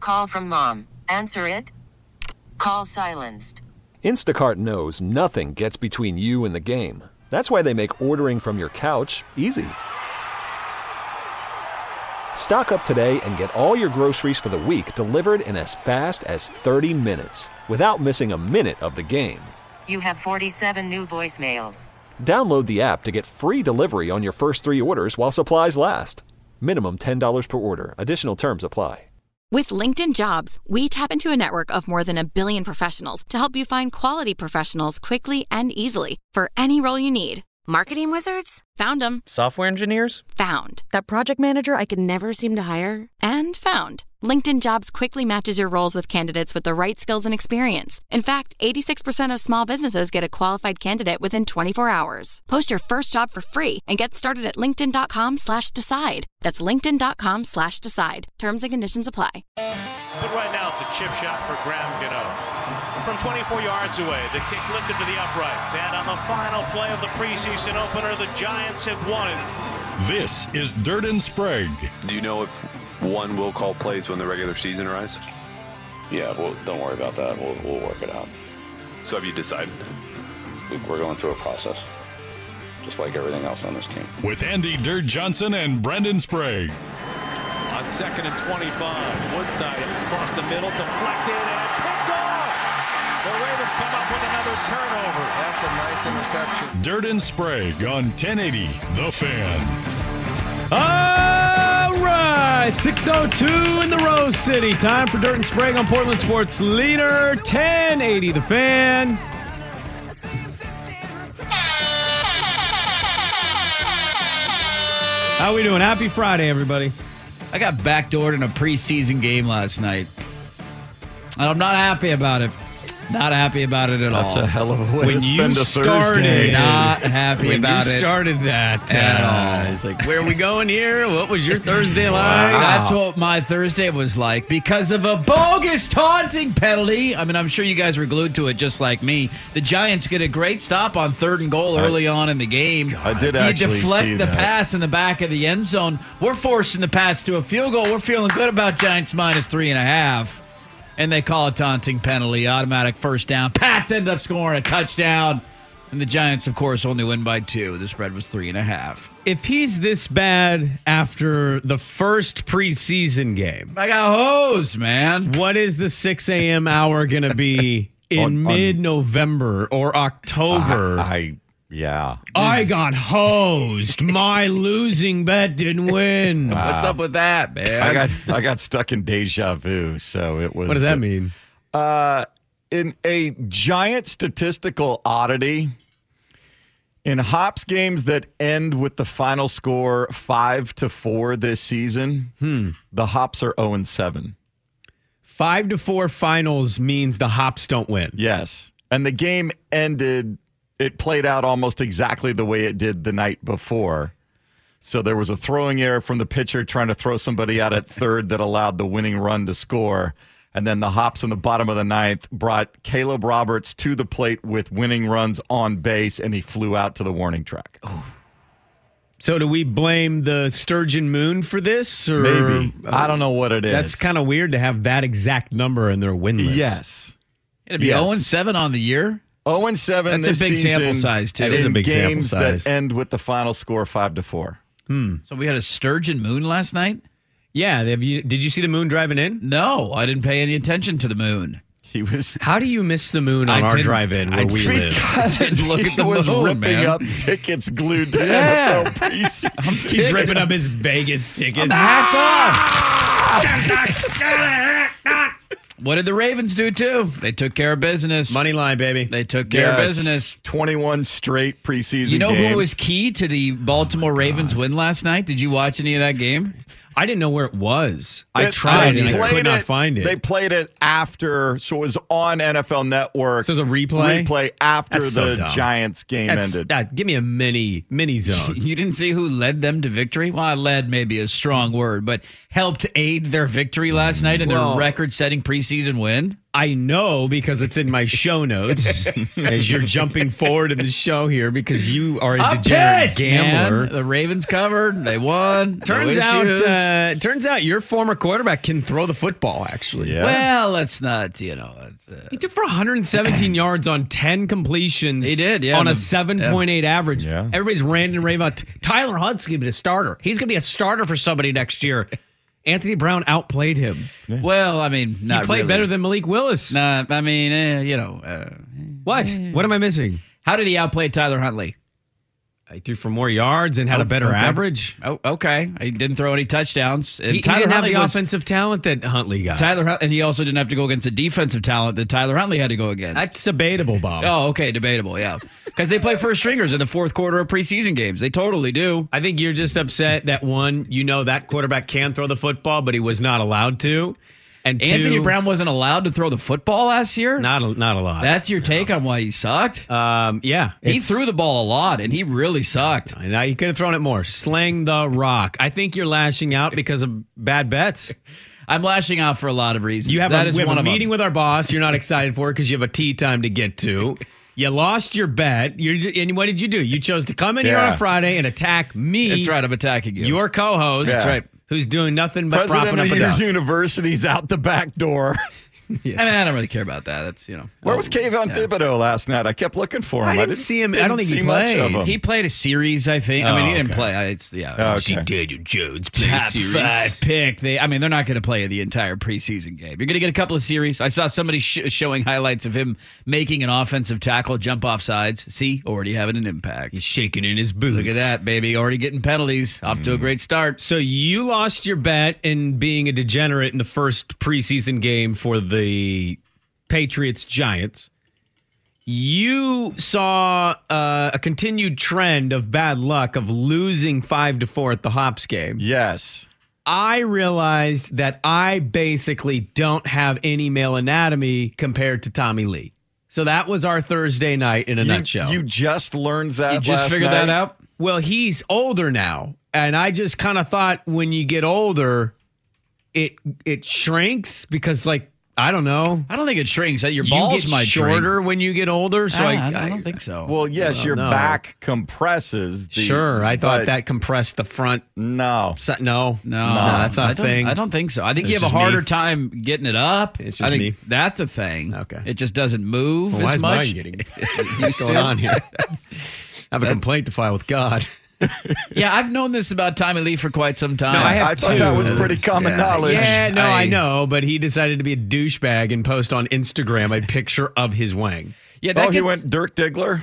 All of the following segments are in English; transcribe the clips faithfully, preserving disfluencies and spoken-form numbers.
Call from mom. Answer it. Call silenced. Instacart knows nothing gets between you and the game. That's why they make ordering from your couch easy. Stock up today and get all your groceries for the week delivered in as fast as thirty minutes without missing a minute of the game. You have forty-seven new voicemails. Download the app to get free delivery on your first three orders while supplies last. Minimum ten dollars per order. Additional terms apply. With LinkedIn Jobs, we tap into a network of more than a billion professionals to help you find quality professionals quickly and easily for any role you need. Marketing wizards? Found them. Software engineers? Found. That project manager I could never seem to hire? And found. LinkedIn Jobs quickly matches your roles with candidates with the right skills and experience. In fact, eighty-six percent of small businesses get a qualified candidate within twenty-four hours. Post your first job for free and get started at linkedin.com slash decide. That's linkedin.com slash decide. Terms and conditions apply. But right now it's a chip shot for Graham Gano. From twenty-four yards away, the kick lifted to the uprights. And on the final play of the preseason opener, the Giants have won it. This is Dirt and Sprague. Do you know if one will call plays when the regular season arrives? Yeah, well, don't worry about that. We'll, we'll work it out. So have you decided? We're going through a process, just like everything else on this team. With Andy Dirt Johnson and Brendan Sprague. On second and twenty-five, Woodside across the middle, deflected and picked off. The Ravens come up with another turnover. That's a nice interception. Dirt and Sprague on ten eighty The Fan. All right, six oh two in the Rose City. Time for Dirt and Sprague on Portland Sports Leader, ten eighty The Fan. How we doing? Happy Friday, everybody. I got backdoored in a preseason game last night. And I'm not happy about it. Not happy about it at That's all. That's a hell of a way when to spend you a started, Thursday. Not happy when about you it. started that at uh, all. It's like, where are we going here? What was your Thursday like? Wow. That's what my Thursday was like because of a bogus taunting penalty. I mean, I'm sure you guys were glued to it just like me. The Giants get a great stop on third and goal early I, on in the game. I did actually You deflect see the that. pass in the back of the end zone. We're forcing the Pats to a field goal. We're feeling good about Giants minus three and a half. And they call a taunting penalty, automatic first down. Pats end up scoring a touchdown. And the Giants, of course, only win by two. The spread was three and a half. If he's this bad after the first preseason game, I got hosed, man. What is the six a.m. hour going to be in on, mid-November or October? I, I yeah. I got hosed. My losing bet didn't win. Wow. What's up with that, man? I got I got stuck in deja vu, so it was. What does that mean? Uh, in a giant statistical oddity, in Hops games that end with the final score five to four this season, hmm. the Hops are zero and seven. Five to four finals means the Hops don't win. Yes, and the game ended. It played out almost exactly the way it did the night before. So there was a throwing error from the pitcher trying to throw somebody out at third that allowed the winning run to score. And then the Hops in the bottom of the ninth brought Caleb Roberts to the plate with winning runs on base, and he flew out to the warning track. Oh. So do we blame the Sturgeon Moon for this? Or, Maybe. Uh, I don't know what it is. That's kind of weird to have that exact number in their win list. Yes. It'd be yes. zero and seven on the year. zero and seven That's this a big season sample size, too. That is a big sample size. Games that end with the final score five to four. Hmm. So we had a Sturgeon Moon last night? Yeah. Have you, did you see the moon driving in? No, I didn't pay any attention to the moon. He was. How do you miss the moon on I our drive-in where I we live? Because look he at the was moon, ripping man. up tickets glued to Yeah. N F L preseason. He's ripping up his Vegas tickets. What did the Ravens do, too? They took care of business. Money line, baby. They took care Yes. of business. twenty-one straight preseason You know games. who was key to the Baltimore Ravens win last night? Did you watch any of that game? I didn't know where it was. I It- tried they and I played could not find it. They played it after, so it was on N F L Network. So it was a replay? Replay after That's so the dumb. Giants game That's, ended. that, give me a mini mini zone. You didn't see who led them to victory? Well, led may be a strong word, but helped aid their victory last night in their Well- record-setting preseason win? I know because it's in my show notes as you're jumping forward in the show here because you are a I'm degenerate pissed, gambler. man. The Ravens covered. They won. Turns No out, issues. uh, turns out your former quarterback can throw the football. Actually, Yeah. Well, let's not. You know, it's, uh, he threw for one hundred seventeen yards on ten completions. He did, yeah. on a Yeah. seven point eight average. Yeah. Everybody's ranting and raving about Tyler Hunt's going to be a starter. He's going to be a starter for somebody next year. Anthony Brown outplayed him. well, I mean, not he played really. better than Malik Willis. Nah, I mean, eh, you know. Uh, What? What am I missing? how did he outplay Tyler Huntley? He threw for more yards and had Oh, a better okay. average. Oh, okay. He didn't throw any touchdowns. And He, he Tyler didn't have Huntley the was- offensive talent that Huntley got. Tyler Hunt- and he also didn't have to go against the defensive talent that Tyler Huntley had to go against. That's debatable, Bob. oh, okay, debatable, yeah. Because they play first stringers in the fourth quarter of preseason games. They totally do. I think you're just upset that one, you know that quarterback can throw the football, but he was not allowed to. And two, Anthony Brown wasn't allowed to throw the football last year? not a, not a lot. That's your take on why he sucked? um, yeah, he it's- threw the ball a lot, and he really sucked. Now you could have thrown it more. Sling the rock. I think you're lashing out because of bad bets. I'm lashing out for a lot of reasons. You have that a, is we have one a of meeting them. with our boss. You're not excited for it because you have a tea time to get to. You lost your bet. You're, ju- and what did you do? You chose to come in here Yeah. on Friday and attack me. That's right, I'm attacking you. Your co-host. Yeah. That's right. Who's doing nothing but President propping up of a your duck. university's out the back door. I mean, I don't really care about that. That's, you know. Where was Kayvon Yeah. Thibodeau last night? I kept looking for him. I didn't see him. I didn't don't think he see much of played. him. He played a series, I think. I mean, Oh, he didn't okay. play. I- It's yeah. Oh, okay. See Daniel Jones play a Top series. five pick. They, I mean, they're not going to play the entire preseason game. You're going to get a couple of series. I saw somebody sh- showing highlights of him making an offensive tackle, jump off sides. See, already having an impact. He's shaking in his boots. Look at that, baby. Already getting penalties. Off to a great start. So you lost your bet in being a degenerate in the first preseason game for the Patriots Giants. You saw uh, a continued trend of bad luck of losing five to four at the Hops game. Yes. I realized that I basically don't have any male anatomy compared to Tommy Lee. So that was our Thursday night in a You, nutshell. you just learned that You just last figured night? that out? Well, he's older now, and I just kind of thought when you get older, it it shrinks because, like, I don't know, I don't think it shrinks. Your you balls get might shorter shrink. when you get older. So Ah, I, I, I don't think so. Well, yes, Well, your no. back compresses. The, sure, I thought but that compressed the front. No. si- No, No, that's not I a don't- thing. I don't think so. I think It's you have a just me. harder time getting it up. It's I just think me. that's a thing. Okay. It just doesn't move Well, why as is much. mine getting? What's going on here? I have a complaint to file with God. Yeah, I've known this about Tommy Lee for quite some time. No, I have I thought that two. was pretty common Yeah. knowledge. Yeah, no, I, I- know, but he decided to be a douchebag and post on Instagram a picture of his wang. Yeah, that Oh, he gets- went Dirk Diggler?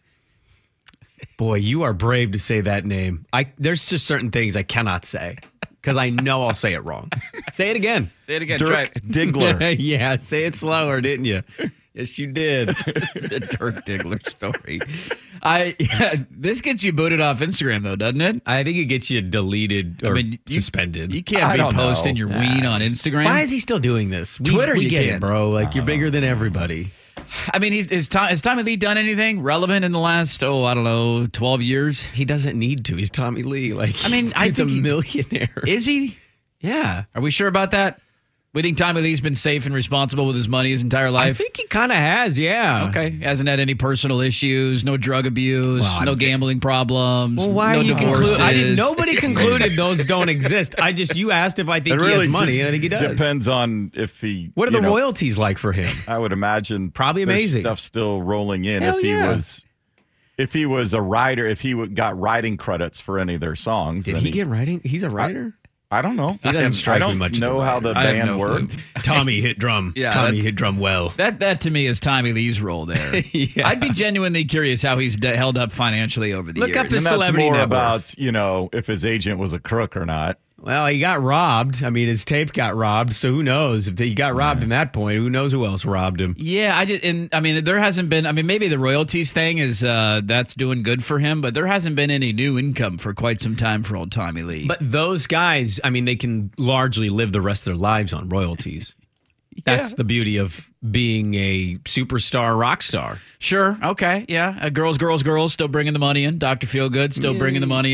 Boy, you are brave to say that name. I there's just certain things I cannot say because I know I'll say it wrong. Say it again. Say it again. Try Dirk it. Diggler. Yeah, say it slower, didn't you? Yes, you did. The Dirk Diggler story. I yeah, this gets you booted off Instagram though, doesn't it? I think it gets you deleted or I mean, you, suspended. You can't I be don't posting know. your ween on Instagram. Why is he still doing this? We, Twitter, we you get can. it, bro. Like you're bigger than everybody. I mean, he's, is, Tom, has Tommy Lee done anything relevant in the last, oh, I don't know, twelve years? He doesn't need to. He's Tommy Lee. Like I mean, I he's a think he- millionaire. Is he? Yeah. Are we sure about that? We think Tommy Lee's been safe and responsible with his money his entire life? I think he kind of has, yeah. Okay. Hasn't had any personal issues, no drug abuse, Well, no I'm- gambling problems, Well, why no are you divorces. concluding? I didn't. Nobody concluded those don't exist. I just you asked if I think It he really has money, just and I think he does. depends on if he. What are you the know, royalties like for him? I would imagine Probably there's amazing. stuff still rolling in Hell if he yeah. was. If he was a writer, if he w- got writing credits for any of their songs, Did then he get writing? He's a writer. I don't know. He doesn't I strike me don't much as a know how the writer. I have band no worked. Tommy hit drum. Yeah, Tommy that's- hit drum well. That that to me is Tommy Lee's role there. Yeah. I'd be genuinely curious how he's de- held up financially over the Look years. up his And that's Celebrity more Network. about, you know, if his agent was a crook or not. Well, he got robbed. I mean, his tape got robbed. So who knows if he got robbed in that point? Who knows who else robbed him? Yeah, I just and I mean there hasn't been I mean maybe the royalties thing is uh that's doing good for him, but there hasn't been any new income for quite some time for old Tommy Lee. But those guys, I mean, they can largely live the rest of their lives on royalties. That's the beauty of being a superstar rock star. Sure, okay, yeah, uh, girls, girls, girls, still bringing the money in. Doctor Feelgood still bringing the money in.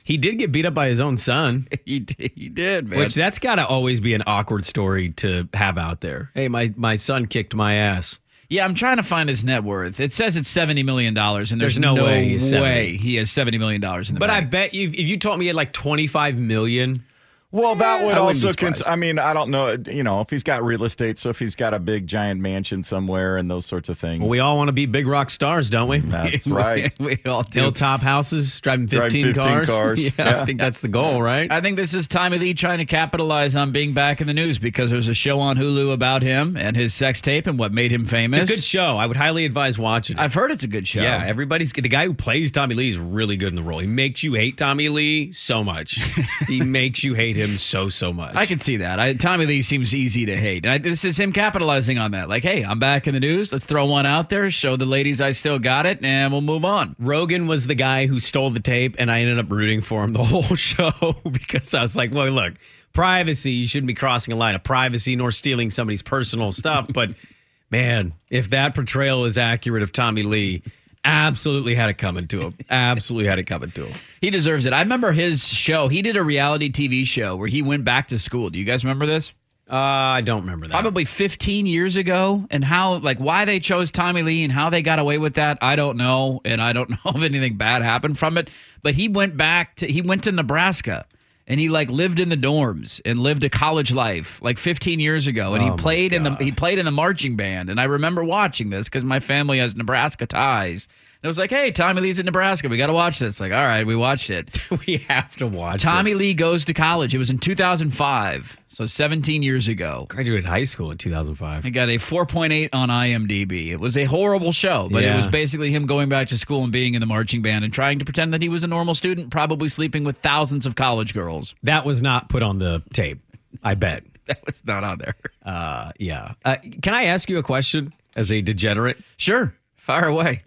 He did get beat up by his own son. he did, he did, man. Which that's got to always be an awkward story to have out there. Hey, my, my son kicked my ass. Yeah, I'm trying to find his net worth. It says it's seventy million dollars, and there's, there's no, no way, he's way he has seventy million dollars in the but bank. I bet you, if you told me he had like twenty-five million dollars. Well, that would I also, cons- I mean, I don't know, you know, if he's got real estate, so if he's got a big giant mansion somewhere and those sorts of things. Well, we all want to be big rock stars, don't we? That's right. we, we all do. Hilltop houses, driving fifteen, driving fifteen cars. cars. yeah, Yeah. I think that's the goal, right? I think this is Tommy Lee trying to capitalize on being back in the news because there's a show on Hulu about him and his sex tape and what made him famous. It's a good show. I would highly advise watching it. I've heard it's a good show. Yeah, everybody's the guy who plays Tommy Lee is really good in the role. He makes you hate Tommy Lee so much. He makes you hate him so so much. I can see that. I, Tommy Lee seems easy to hate. And I, this is him capitalizing on that. Like, hey, I'm back in the news. Let's throw one out there, show the ladies I still got it, and we'll move on. Rogan was the guy who stole the tape, and I ended up rooting for him the whole show because I was like, well, look, privacy, you shouldn't be crossing a line of privacy nor stealing somebody's personal stuff. But, man, if that portrayal is accurate of Tommy Lee, absolutely had it coming to him. Absolutely had it coming to him. He deserves it. I remember his show. He did a reality T V show where he went back to school. Do you guys remember this? Uh, I don't remember that. Probably fifteen years ago. And how, like, why they chose Tommy Lee and how they got away with that, I don't know. And I don't know if anything bad happened from it. But he went back to, he went to Nebraska. And he like lived in the dorms and lived a college life like fifteen years ago. And Oh, he played my in the God. he played in the marching band. And I remember watching this because my family has Nebraska ties. And it was like, hey, Tommy Lee's in Nebraska. We got to watch this. Like, all right, we watched it. We have to watch Tommy it. Lee goes to college. It was in two thousand five, so seventeen years ago. Graduated high school in two thousand five. He got a four point eight on I M D B. It was a horrible show, but it Yeah. was basically him going back to school and being in the marching band and trying to pretend that he was a normal student, probably sleeping with thousands of college girls. That was not put on the tape, I bet. That was not on there. Uh, yeah. Uh, can I ask you a question as a degenerate? Sure. Fire away.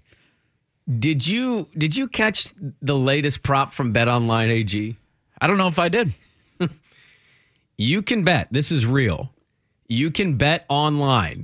Did you did you catch the latest prop from BetOnline A G? I don't know if I did. You can bet, this is real. You can bet online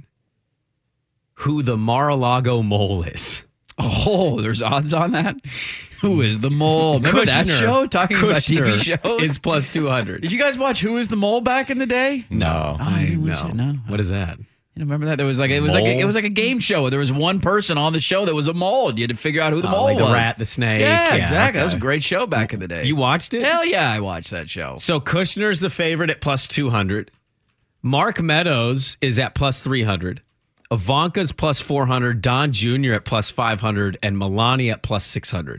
who the Mar-a-Lago mole is. Oh, there's odds on that? Who is the mole? Remember that Kushner. show? Talking about T V Kushner shows? is plus two hundred. Did you guys watch Who is the Mole back in the day? No. Oh, I I didn't watch know. it, no. What is that? You remember that? There was like it was like a, Mole? it was like a game show. There was one person on the show that was a mole. You had to figure out who the Oh, mole like the was. rat, the snake. Yeah, Yeah, exactly. That was a okay. gret show back in the day. You watched it? Hell yeah, I watched that show. So Kushner's the favorite at plus two hundred. Mark Meadows is at plus three hundred. Ivanka's plus four hundred. Don Junior at plus five hundred. And Melania at plus six hundred.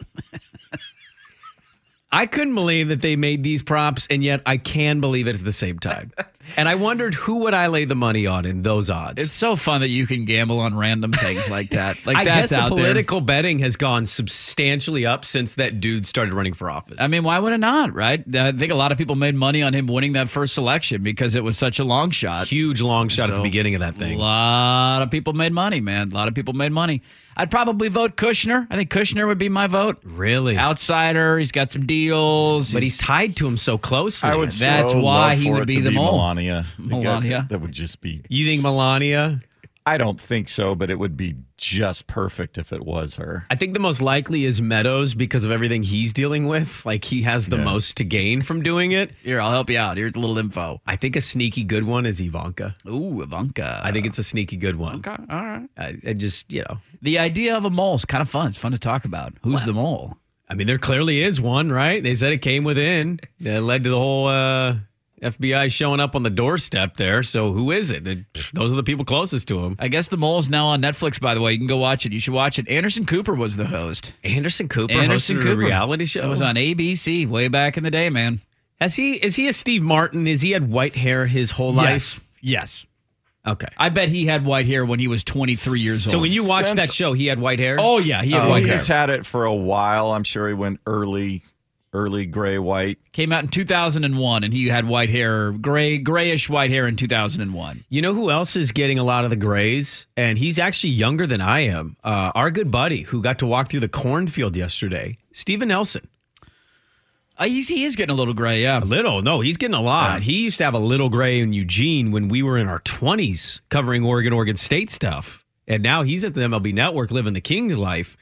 I couldn't believe that they made these props, and yet I can believe it at the same time. And I wondered who would I lay the money on in those odds. It's so fun that you can gamble on random things like that. Like I that's guess the out political betting has gone substantially up since that dude started running for office. there. I mean, why would it not, right? I think a lot of people made money on him winning that first election because it was such a long shot. Huge long shot at the So, beginning of that thing. A lot of people made money, man. A lot of people made money. I'd probably vote Kushner. I think Kushner would be my vote. Really? Outsider. He's got some deals. But he's tied to him so closely. I would That's so why love he for would it be to the be mole. Melania. Melania. That would just be. You think Melania? I don't think so, but it would be just perfect if it was her. I think the most likely is Meadows because of everything he's dealing with. Like, he has the Yeah. most to gain from doing it. Here, I'll help you out. Here's a little info. I think a sneaky good one is Ivanka. Ooh, Ivanka. I think it's a sneaky good one. Okay, all right. I, I just, you know, The idea of a mole is kind of fun. It's fun to talk about. Who's the mole? I mean, there clearly is one, right? They said it came within. That led to the whole uh, F B I showing up on the doorstep there. So who is it? It- Those are the people closest to him. I guess the mole's now on Netflix, by the way. You can go watch it. You should watch it. Anderson Cooper was the host. Anderson Cooper Anderson hosted Cooper. a reality show. It was on A B C way back in the day, man. Has he? Is he a Steve Martin? Is he had white hair his whole life? Yes. Yes. Okay. I bet he had white hair when he was twenty-three years old. So when you watched Since- that show, he had white hair? Oh, yeah. He had Oh, white hair. he's had it for a while. I'm sure he went early, early gray white. Came out in two thousand one, and he had white hair, gray, grayish white hair in two thousand one. You know who else is getting a lot of the grays? And he's actually younger than I am. Uh, our good buddy who got to walk through the cornfield yesterday, Steven Nelson. Uh, he's, he is getting a little gray, yeah. A little. No, he's getting a lot. Yeah. He used to have a little gray in Eugene when we were in our twenties covering Oregon, Oregon State stuff. And now he's at the M L B Network living the King's life.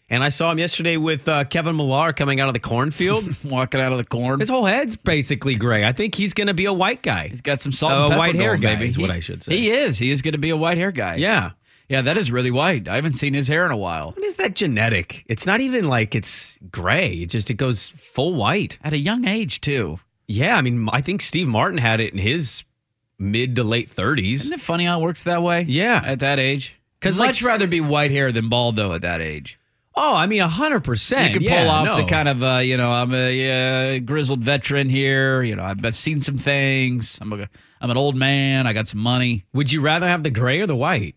And I saw him yesterday with uh, Kevin Millar coming out of the cornfield. Walking out of the corn. His whole head's basically gray. I think he's going to be a white guy. He's got some salt uh, and pepper white hair going, guy baby. is he, what I should say. He is. He is going to be a white hair guy. Yeah. Yeah, that is really white. I haven't seen his hair in a while. What is that genetic? It's not even like it's gray. It just, it goes full white. At a young age, too. Yeah, I mean, I think Steve Martin had it in his mid to late thirties. Isn't it funny how it works that way? Yeah. At that age? Because much like, rather be white hair than bald, though, at that age. Oh, I mean, one hundred percent. You can yeah, pull off no. the kind of, uh, you know, I'm a uh, grizzled veteran here. You know, I've, I've seen some things. I'm, a, I'm an old man. I got some money. Would you rather have the gray or the white?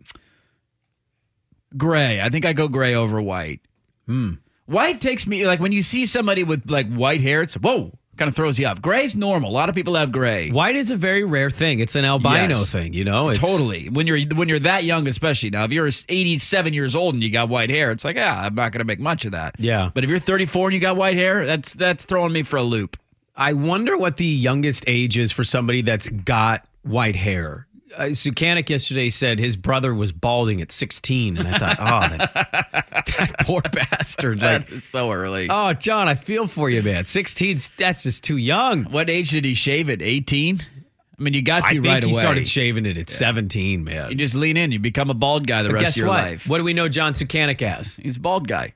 Gray. I think I go gray over white. Hmm. White takes me, like, when you see somebody with, like, white hair, it's, whoa, kind of throws you off. Gray's normal. A lot of people have gray. White is a very rare thing. It's an albino Yes. thing, you know? It's, Totally. When you're when you're that young, especially. Now, if you're eighty-seven years old and you got white hair, it's like, yeah, I'm not going to make much of that. Yeah. But if you're thirty-four and you got white hair, that's that's throwing me for a loop. I wonder what the youngest age is for somebody that's got white hair. Uh, Sukanik yesterday said his brother was balding at sixteen, and I thought, oh, that, that poor bastard. Like, That is so early. oh, John, I feel for you, man. sixteen, that's just too young. What age did he shave it? eighteen? I mean, you got to I think right he away. started shaving it at seventeen, man. You just lean in. You become a bald guy the But rest guess of your what? life. What do we know John Sukanik as? He's a bald guy.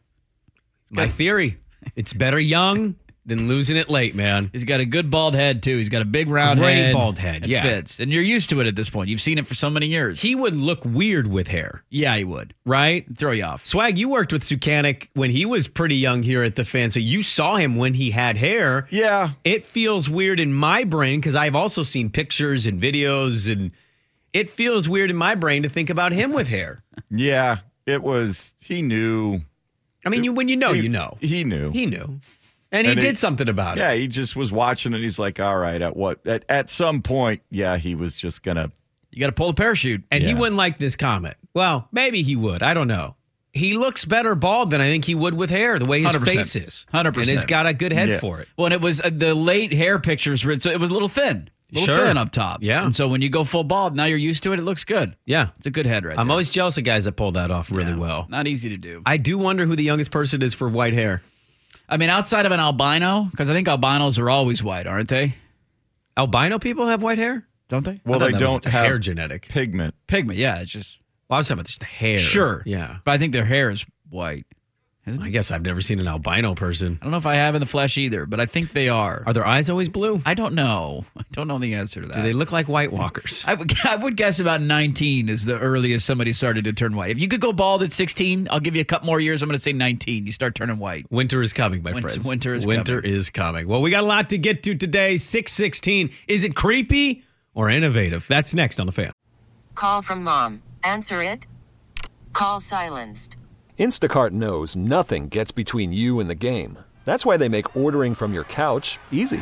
My theory. It's better young than losing it late, man. He's got a good bald head, too. He's got a big round Great head. bald head, It yeah. fits. And you're used to it at this point. You've seen it for so many years. He would look weird with hair, yeah, he would. right? Throw you off. Swag, you worked with Sukanik when he was pretty young here at the Fan, so you saw him when he had hair. Yeah. It feels weird in my brain because I've also seen pictures and videos, and it feels weird in my brain to think about him with hair. Yeah. It was, he knew. I mean, you when you know, he, you know. He knew. He knew. And he And did it- something about Yeah, it. he just was watching it. He's like, all right, at what? At, at some point, yeah, he was just going to. You got to pull the parachute. And he Yeah. wouldn't like this comment. Well, maybe he would. I don't know. He looks better bald than I think he would with hair, the way his one hundred percent. face is. one hundred percent. And he's got a good head Yeah. for it. Well, and it was uh, the late hair pictures, were- so it was a little thin. A little Sure. thin up top. Yeah. And so when you go full bald, now you're used to it. It looks good. Yeah. It's a good head right I'm there. always jealous of guys that pull that off really Yeah. well. Not easy to do. I do wonder who the youngest person is for white hair. I mean, outside of an albino, because I think albinos are always white, aren't they? Albino people have white hair? Don't they? Well, I thought they that was don't a have hair genetic. pigment. Pigment, yeah. It's just. Well, I was talking about just the hair. Sure. Yeah. But I think their hair is white. Isn't I it? guess I've never seen an albino person. I don't know if I have in the flesh either, but I think they are. Are their eyes always blue? I don't know. I don't know the answer to that. Do they look like White Walkers? I would, I would guess about nineteen is the earliest somebody started to turn white. If you could go bald at sixteen, I'll give you a couple more years. I'm going to say nineteen. You start turning white. Winter is coming, my Winter- friends. winter is Winter coming. is coming. Well, we got a lot to get to today. six sixteen. Is it creepy or innovative? That's next on The Fan. Call from mom. Answer it. Call silenced. Instacart knows nothing gets between you and the game. That's why they make ordering from your couch easy.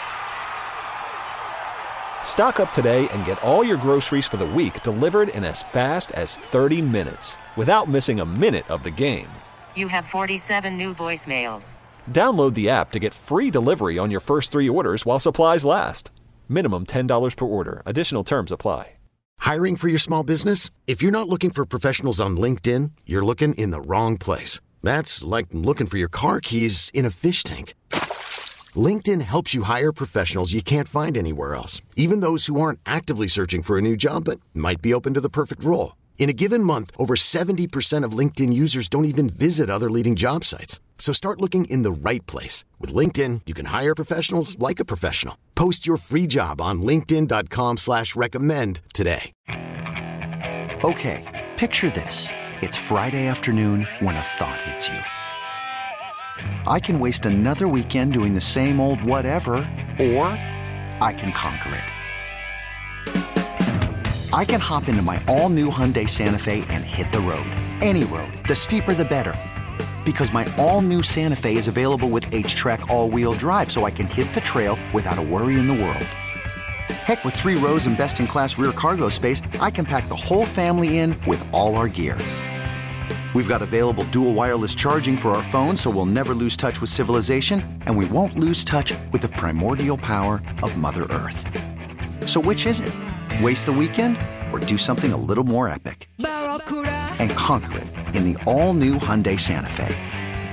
Stock up today and get all your groceries for the week delivered in as fast as thirty minutes without missing a minute of the game. You have forty-seven new voicemails. Download the app to get free delivery on your first three orders while supplies last. Minimum ten dollars per order. Additional terms apply. Hiring for your small business? If you're not looking for professionals on LinkedIn, you're looking in the wrong place. That's like looking for your car keys in a fish tank. LinkedIn helps you hire professionals you can't find anywhere else, even those who aren't actively searching for a new job but might be open to the perfect role. In a given month, over seventy percent of LinkedIn users don't even visit other leading job sites. So start looking in the right place. With LinkedIn, you can hire professionals like a professional. Post your free job on linkedin.com slash recommend today. Okay, picture this. It's Friday afternoon when a thought hits you. I can waste another weekend doing the same old whatever, or I can conquer it. I can hop into my all-new Hyundai Santa Fe and hit the road. Any road. The steeper, the better. Because my all-new Santa Fe is available with H-Track all-wheel drive, so I can hit the trail without a worry in the world. Heck, with three rows and best-in-class rear cargo space, I can pack the whole family in with all our gear. We've got available dual wireless charging for our phones, so we'll never lose touch with civilization, and we won't lose touch with the primordial power of Mother Earth. So which is it? Waste the weekend or do something a little more epic? And conquer it in the all-new Hyundai Santa Fe.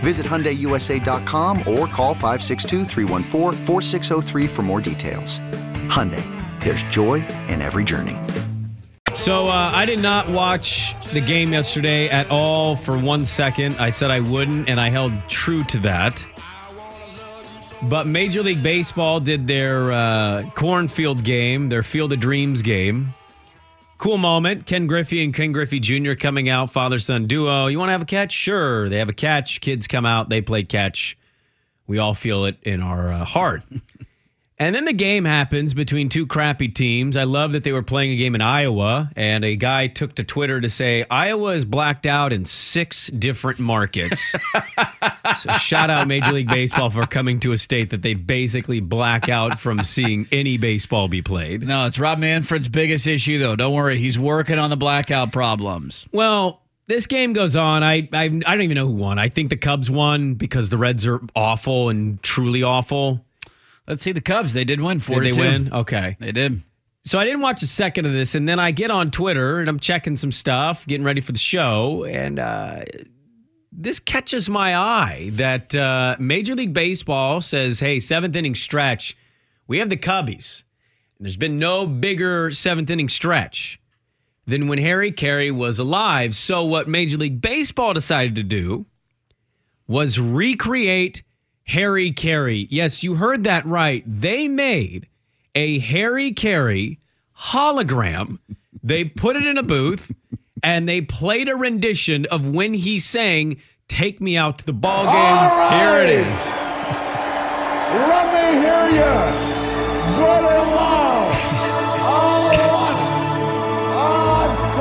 Visit Hyundai U S A dot com or call five six two, three one four, four six zero three for more details. Hyundai, there's joy in every journey. So uh, I did not watch the game yesterday at all for one second. I said I wouldn't, and I held true to that. But Major League Baseball did their uh, cornfield game, their Field of Dreams game. Cool moment. Ken Griffey and Ken Griffey Junior coming out, father-son duo. You want to have a catch? Sure. They have a catch. Kids come out. They play catch. We all feel it in our uh, heart. And then the game happens between two crappy teams. I love that they were playing a game in Iowa, and a guy took to Twitter to say, Iowa is blacked out in six different markets. So shout out Major League Baseball for coming to a state that they basically black out from seeing any baseball be played. No, it's Rob Manfred's biggest issue, though. Don't worry. He's working on the blackout problems. Well, this game goes on. I, I I don't even know who won. I think the Cubs won because the Reds are awful and truly awful. Let's see the Cubs. They did win four to two. Did they win? Okay. They did. So I didn't watch a second of this, and then I get on Twitter, and I'm checking some stuff, getting ready for the show, and uh, this catches my eye that uh, Major League Baseball says, hey, seventh inning stretch, we have the Cubbies. And there's been no bigger seventh inning stretch than when Harry Carey was alive. So what Major League Baseball decided to do was recreate Harry Carey. Yes, you heard that right. They made a Harry Carey hologram. They put it in a booth, and they played a rendition of when he sang "Take Me Out to the Ball Game." Right. Here it is. Let me hear you. Good and loud. On one, on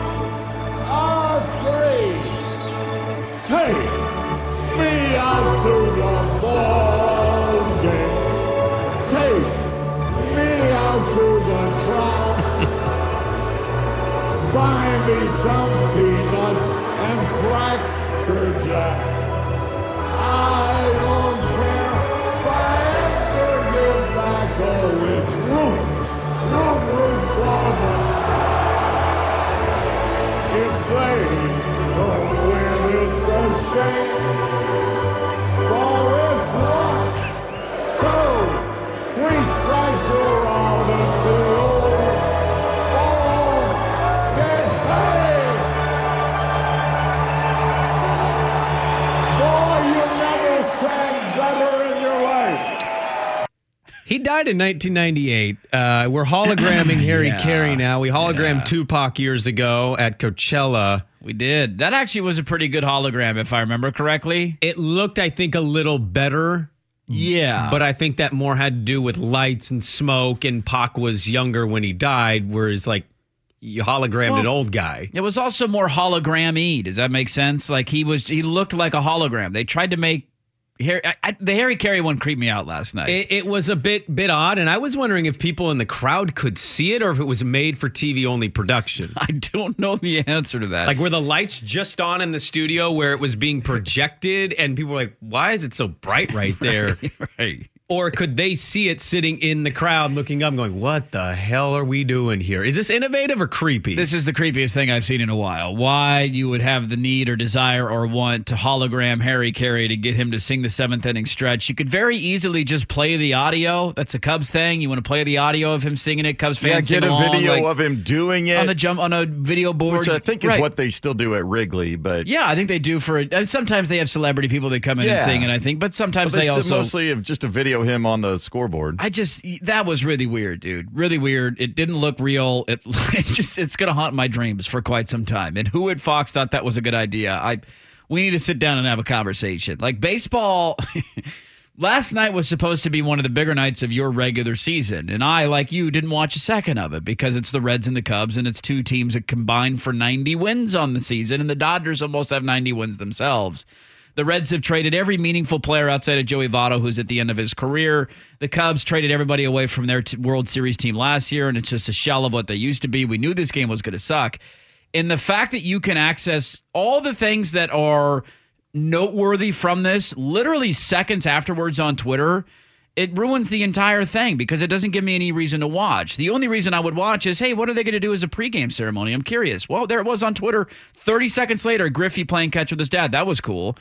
two, on three. Take me out to the ball game. Take me out to the crowd. Buy me some peanuts and cracker jack. I don't care if I ever get back. Oh, it's room, room, room for me. If they don't win, it's a shame. For it's one, two, three strikes around until all get paid. Boy, you never sang better in your life. He died in nineteen ninety-eight. Uh, we're hologramming Harry Yeah. Carey now. We hologrammed Yeah. Tupac years ago at Coachella. We did. That actually was a pretty good hologram, if I remember correctly. It looked, I think, a little better. Yeah. But I think that more had to do with lights and smoke, and Pac was younger when he died, whereas, like, you hologrammed Well, an old guy. It was also more hologram-y. Does that make sense? Like, he was, he looked like a hologram. They tried to make Harry, I, I, the Harry Carey one creeped me out last night. It, it was a bit bit odd, and I was wondering if people in the crowd could see it or if it was made for T V only production. I don't know the answer to that. Like, were the lights just on in the studio where it was being projected, and people were like, "Why is it so bright right there?" right, right. Or could they see it sitting in the crowd looking up going, what the hell are we doing here? Is this innovative or creepy? This is the creepiest thing I've seen in a while. Why you would have the need or desire or want to hologram Harry Carey to get him to sing the seventh inning stretch. You could very easily just play the audio. That's a Cubs thing. You want to play the audio of him singing it. Cubs fans yeah, get sing a along, video like, of him doing it. On the jump on a video board. Which I think is right. what they still do at Wrigley. But yeah, I think they do for it. Sometimes they have celebrity people that come in yeah. and sing it, I think. But sometimes but they, they also. mostly have just a video of him on the scoreboard. I just that was really weird, dude. Really weird. It didn't look real. It, it just it's gonna haunt my dreams for quite some time. And who at Fox thought that was a good idea? I we need to sit down and have a conversation. Like baseball. Last night was supposed to be one of the bigger nights of your regular season, and I, like you, didn't watch a second of it because it's the Reds and the Cubs, and it's two teams that combined for ninety wins on the season, and the Dodgers almost have ninety wins themselves. The Reds have traded every meaningful player outside of Joey Votto, who's at the end of his career. The Cubs traded everybody away from their t- World Series team last year, and it's just a shell of what they used to be. We knew this game was going to suck. And the fact that you can access all the things that are noteworthy from this literally seconds afterwards on Twitter, it ruins the entire thing because it doesn't give me any reason to watch. The only reason I would watch is, hey, what are they going to do as a pregame ceremony? I'm curious. Well, there it was on Twitter. thirty seconds later, Griffey playing catch with his dad. That was cool.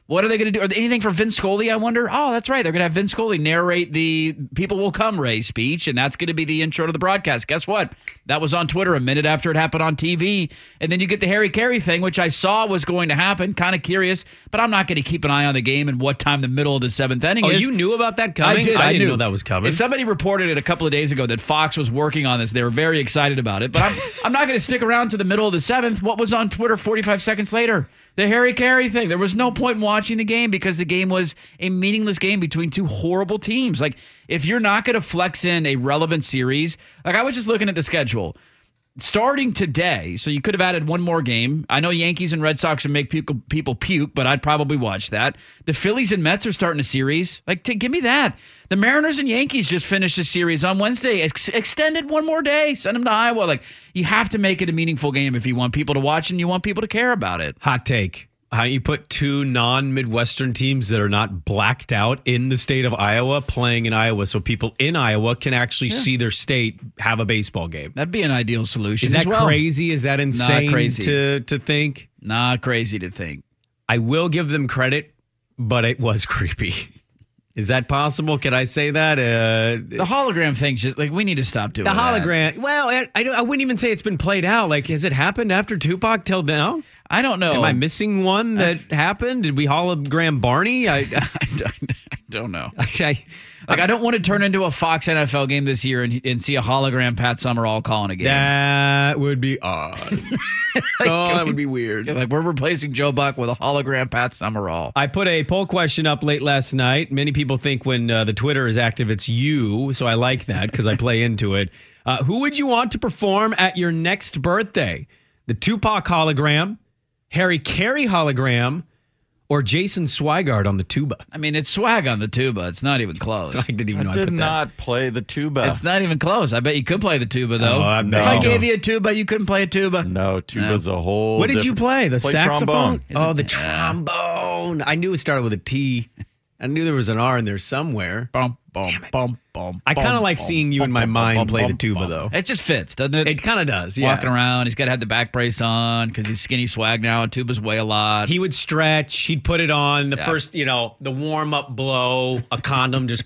What are they going to do? Are there anything for Vince Scully, I wonder? Oh, that's right. They're going to have Vince Scully narrate the People Will Come Ray speech, and that's going to be the intro to the broadcast. Guess what? That was on Twitter a minute after it happened on T V. And then you get the Harry Carey thing, which I saw was going to happen. Kind of curious, but I'm not going to keep an eye on the game and what time the middle of the seventh inning oh, is. you knew about that coming? I did. I, I didn't knew know that was coming. And somebody reported it a couple of days ago that Fox was working on this. They were very excited about it. But I'm, I'm not going to stick around to the middle of the seventh. What was on Twitter forty-five seconds later? The Harry Carey thing. There was no point in watching the game because the game was a meaningless game between two horrible teams. Like, if you're not going to flex in a relevant series, like I was just looking at the schedule. Starting today, so you could have added one more game. I know Yankees and Red Sox would make people, people puke, but I'd probably watch that. The Phillies and Mets are starting a series. Like, t- give me that. The Mariners and Yankees just finished a series on Wednesday. Ex- extended one more day. Send them to Iowa. Like, you have to make it a meaningful game if you want people to watch and you want people to care about it. Hot take. How you put two non-Midwestern teams that are not blacked out in the state of Iowa playing in Iowa so people in Iowa can actually yeah. see their state have a baseball game. That'd be an ideal solution. Is that as well. crazy? Is that insane Not crazy. to to think? Not crazy to think. I will give them credit, but it was creepy. Is that possible? Can I say that? Uh, the hologram thing's just like, we need to stop doing the hologram. That. Well, I, I, I wouldn't even say it's been played out. Like, has it happened after Tupac till now? I don't know. Am I missing one that I've, happened? Did we hologram Barney? I, I, don't, I don't know. Okay. Like, I don't want to turn into a Fox N F L game this year and, and see a hologram Pat Summerall calling a game. That would be odd. like, oh, that would be weird. Like, we're replacing Joe Buck with a hologram Pat Summerall. I put a poll question up late last night. Many people think when uh, the Twitter is active, it's you. So I like that because I play into it. Uh, who would you want to perform at your next birthday? The Tupac hologram, Harry Carey hologram, or Jason Swigart on the tuba? I mean, it's Swag on the tuba. It's not even close. Swag didn't even I know did I put not that. play the tuba. It's not even close. I bet you could play the tuba, though. Oh, if I gave you a tuba, you couldn't play a tuba. No, tuba's no. a whole What did you play? The play saxophone? Trombone. Oh, the trombone. I knew it started with a T. I knew there was an R in there somewhere. Bum, bum, bum, bum, I kind of like bum, seeing you bum, in my bum, mind bum, play bum, the tuba, bum. though. It just fits, doesn't it? It kind of does, yeah. Walking around, he's got to have the back brace on because he's skinny Swag now, and tubas weigh a lot. He would stretch. He'd put it on. The Yeah. first, you know, the warm-up blow, a condom just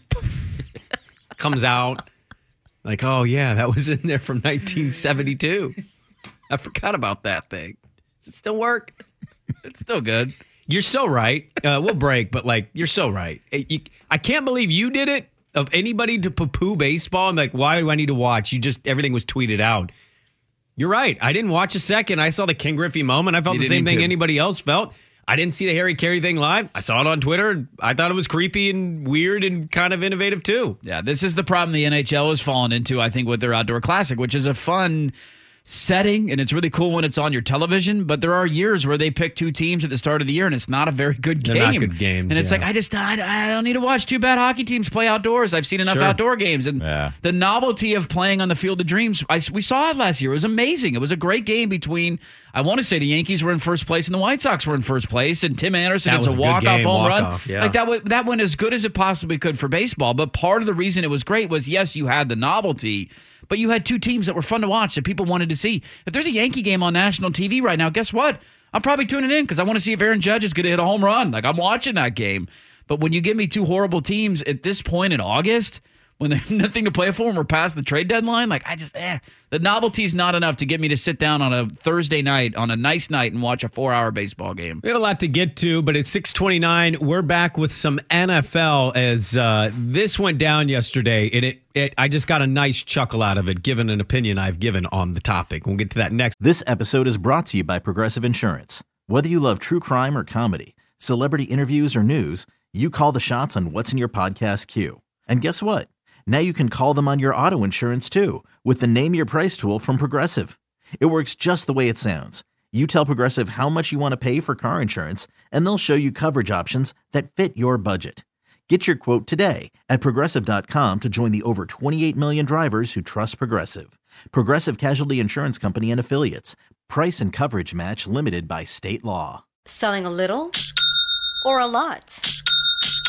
comes out. Like, oh, yeah, that was in there from nineteen seventy-two. I forgot about that thing. Does it still work? It's still good. You're so right. Uh, we'll break, but, like, you're so right. You, I can't believe you did it. Of anybody to poo-poo baseball, I'm like, why do I need to watch? You just, everything was tweeted out. You're right. I didn't watch a second. I saw the Ken Griffey moment. I felt You the same didn't thing too. anybody else felt. I didn't see the Harry Carey thing live. I saw it on Twitter. I thought it was creepy and weird and kind of innovative, too. Yeah, this is the problem the N H L has fallen into, I think, with their Outdoor Classic, which is a fun setting, and it's really cool when it's on your television, but there are years where they pick two teams at the start of the year, and it's not a very good game. They're not good games, And it's yeah. like, I just, I, I don't need to watch two bad hockey teams play outdoors. I've seen enough Sure. outdoor games, and Yeah. the novelty of playing on the Field of Dreams, I, we saw it last year. It was amazing. It was a great game between, I want to say the Yankees were in first place and the White Sox were in first place, and Tim Anderson That hits was a a good walk-off game, home run. walk-off, yeah. Like that, w- that went as good as it possibly could for baseball, but part of the reason it was great was, yes, you had the novelty, but you had two teams that were fun to watch that people wanted to see. If there's a Yankee game on national T V right now, guess what? I'm probably tuning in because I want to see if Aaron Judge is going to hit a home run. Like, I'm watching that game. But when you give me two horrible teams at this point in August, when they have nothing to play for and we're past the trade deadline, like, I just, eh. The novelty's not enough to get me to sit down on a Thursday night, on a nice night, and watch a four-hour baseball game. We have a lot to get to, but it's six twenty-nine. We're back with some N F L as uh, this went down yesterday, and it, it I just got a nice chuckle out of it, given an opinion I've given on the topic. We'll get to that next. This episode is brought to you by Progressive Insurance. Whether you love true crime or comedy, celebrity interviews or news, you call the shots on what's in your podcast queue. And guess what? Now you can call them on your auto insurance too with the Name Your Price tool from Progressive. It works just the way it sounds. You tell Progressive how much you want to pay for car insurance, and they'll show you coverage options that fit your budget. Get your quote today at Progressive dot com to join the over twenty-eight million drivers who trust Progressive. Progressive Casualty Insurance Company and Affiliates. Price and coverage match limited by state law. Selling a little or a lot?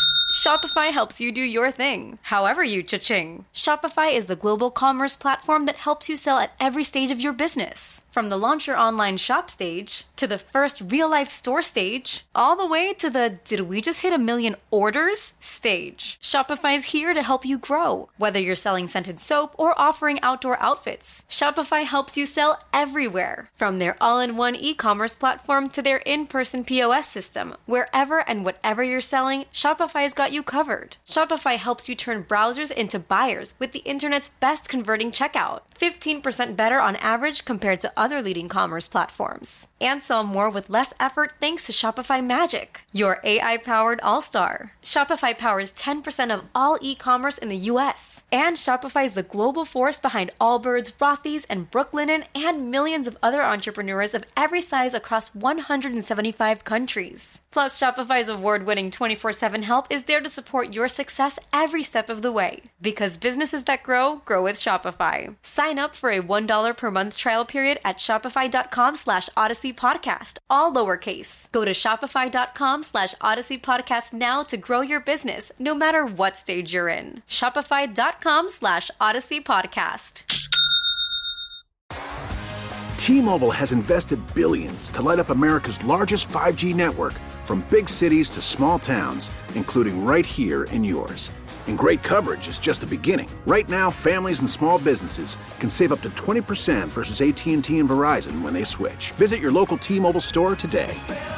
Shopify helps you do your thing, however you cha-ching. Shopify is the global commerce platform that helps you sell at every stage of your business. From the launch your online shop stage, to the first real-life store stage, all the way to the did we just hit a million orders stage. Shopify's here to help you grow. Whether you're selling scented soap or offering outdoor outfits, Shopify helps you sell everywhere. From their all-in-one e-commerce platform to their in-person P O S system, wherever and whatever you're selling, Shopify's got you covered. Shopify helps you turn browsers into buyers with the internet's best converting checkout. fifteen percent better on average compared to other leading commerce platforms. And sell more with less effort thanks to Shopify Magic, your A I-powered all-star. Shopify powers ten percent of all e-commerce in the U S. And Shopify is the global force behind Allbirds, Rothy's, and Brooklinen, and millions of other entrepreneurs of every size across one hundred seventy-five countries. Plus, Shopify's award-winning twenty-four seven help is there to support your success every step of the way. Because businesses that grow, grow with Shopify. Sign up for a one dollar per month trial period at shopify.com slash Odyssey Podcast, all lowercase. Go to shopify.com slash Odyssey Podcast now to grow your business, no matter what stage you're in. Shopify.com slash Odyssey Podcast. T-Mobile has invested billions to light up America's largest five G network, from big cities to small towns, including right here in yours. And great coverage is just the beginning. Right now, families and small businesses can save up to twenty percent versus A T and T and Verizon when they switch. Visit your local T-Mobile store today.